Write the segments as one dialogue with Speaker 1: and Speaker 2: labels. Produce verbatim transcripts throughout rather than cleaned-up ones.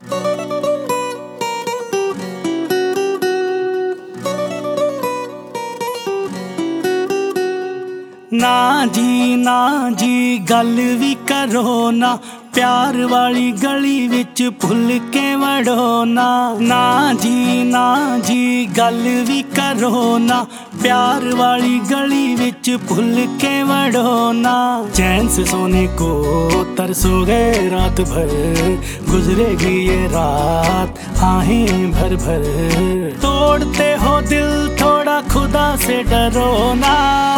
Speaker 1: ना जी ना जी गल भी करो ना, प्यार वाली गली विच भुल के वड़ो ना। ना जी ना जी गल भी करो ना, प्यार वाली गली विच भुल के वड़ो ना। चैन से सोने को तरसो गए रात भर, गुजरेगी ये रात आहें भर भर। तोड़ते हो दिल थोड़ा खुदा से डरो ना।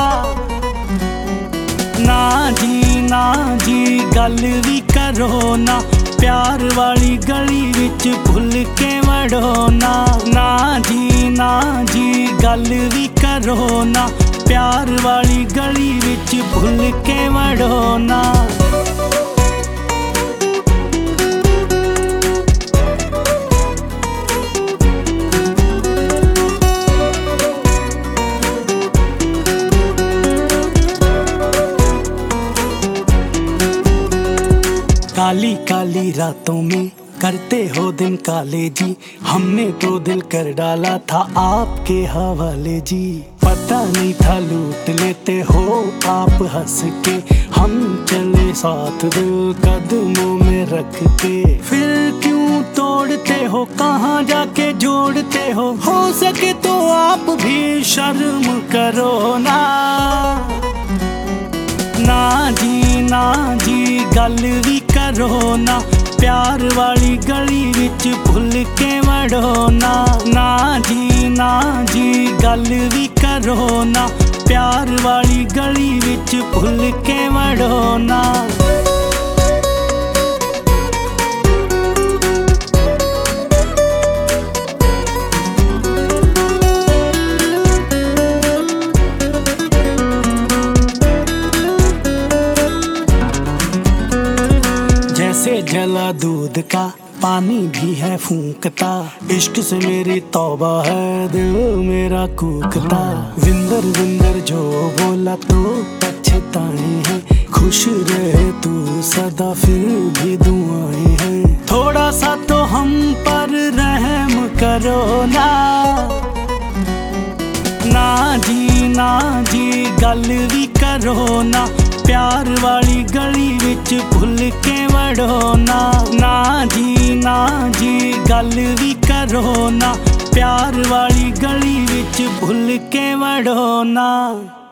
Speaker 1: ना जी ना जी गल भी करो ना, प्यार वाली गली विच भुल के वड़ो ना। ना जी ना जी गल भी करो ना, प्यार वाली गली विच भुल के वड़ो ना। काली काली रातों में करते हो दिन काले जी, हमने तो दिल कर डाला था आपके हवाले जी। पता नहीं था लूट लेते हो आप हंस के, हम चले साथ दिल कदमों में रख के। फिर क्यों तोड़ते हो, कहाँ जाके जोड़ते हो हो सके तो आप भी शर्म करो ना। ना जी ना जी गल भी करो ना, प्यार वाली गली विच भुल के वड़ो ना। ना जी ना जी गल भी करो ना, प्यार वाली गली विच भुल के वड़ो ना। जैसे जला दूध का पानी भी है फूंकता, इश्क से मेरी तौबा है दिल मेरा कूकता। विंदर विंदर जो बोला तो पछताए हैं, खुश रहे तू सदा फिर भी दुआएं हैं। थोड़ा सा तो हम पर रहम करो ना। ना जी ना जी गल भी करो ना, प्यार वाली गली विच भुल के वड़ो ना। ना जी ना जी गल भी करो ना, प्यार वाली गली विच भुल के वड़ो ना।